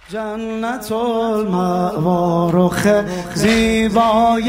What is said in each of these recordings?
جنت المأوا رخ زیبای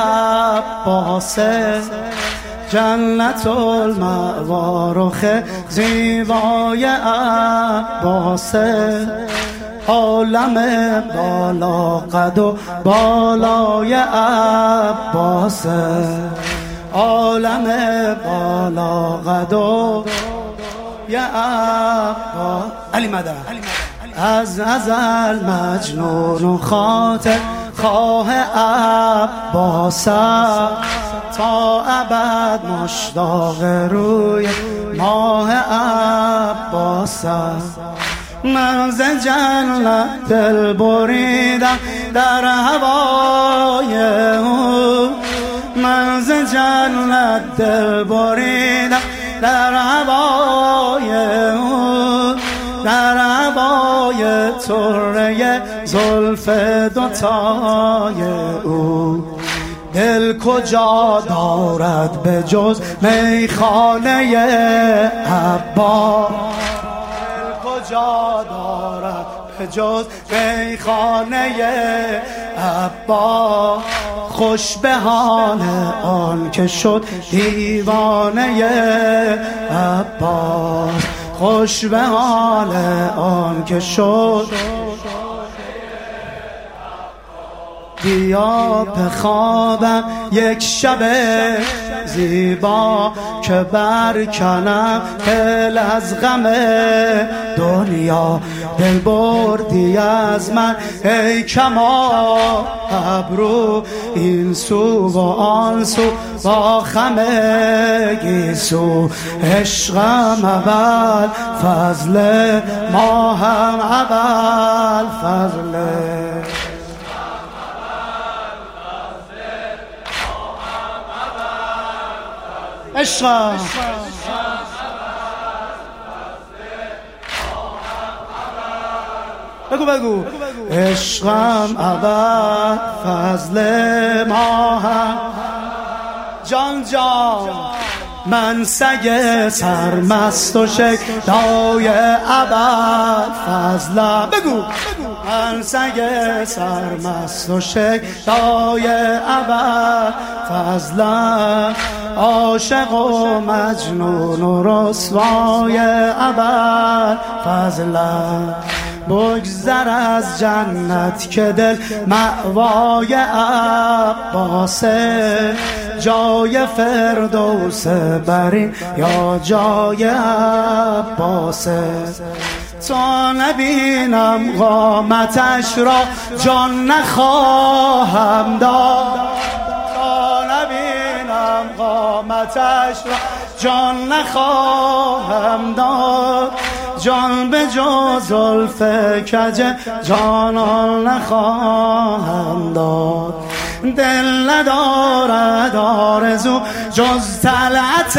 عباسه، جنت المأوا رخ زیبای عباسه، عالم بالا قد و بالای عباسه، عالم بالا قد و یا عباس. علی مدد از ازل مجنون و خاطر خواه عباس، تا ابد مشتاق روی ماه عباس. من ز جنت دل بریدم در هوای او، من ز جنت دل بریدم در هوای او، در هوای طره زلف دوتای او. دل کجا دارد به جز میخانه عباس، دل کجا دارد به جز میخانه عباس. خوش به حال آن که شد دیوانه عباس، خوش به حال آن که شد. بیا بخوابم یک شب زیبا که برکنم دل از غم دنیا. دل بردی از من ای کمان ابرو، این سو و آن سو با خم گیسو. عشقم اول فضل، ماهم اول فضل. عشقم بگو بگو عشقم اول فضل، ماهم جان جان. من سگ سرمست و شیدای ابد فضلم. بگو من سگ سرمست و شیدای ابد فضلم، عاشق و مجنون و رسوای ابد فضلم. بگذر از جنت که دل مأوای عباسه، جای فردوس برین یا جای عباسه. تا نبینم قامتش را جان نخواهم داد، تا نبینم قامتش را جان نخواهم داد. جان به جز زلف کج جانان نخواهم داد. دل ندارد آرزو جز طلعت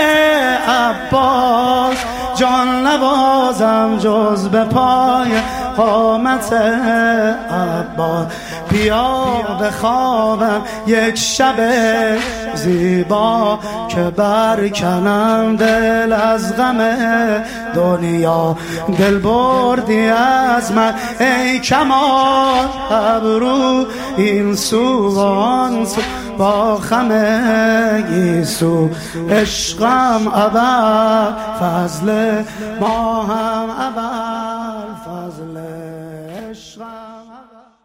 عباس، جان نبازم جز به پای قامت عباس. بیا بخوابم یک شب زیبا که برکنم دل از غم دنیا. دل بردی از من ای کمان ابرو، این سو و آن سو با خم گیسو. عشقم اول فضل، ماهم اول فضل. عشقم اول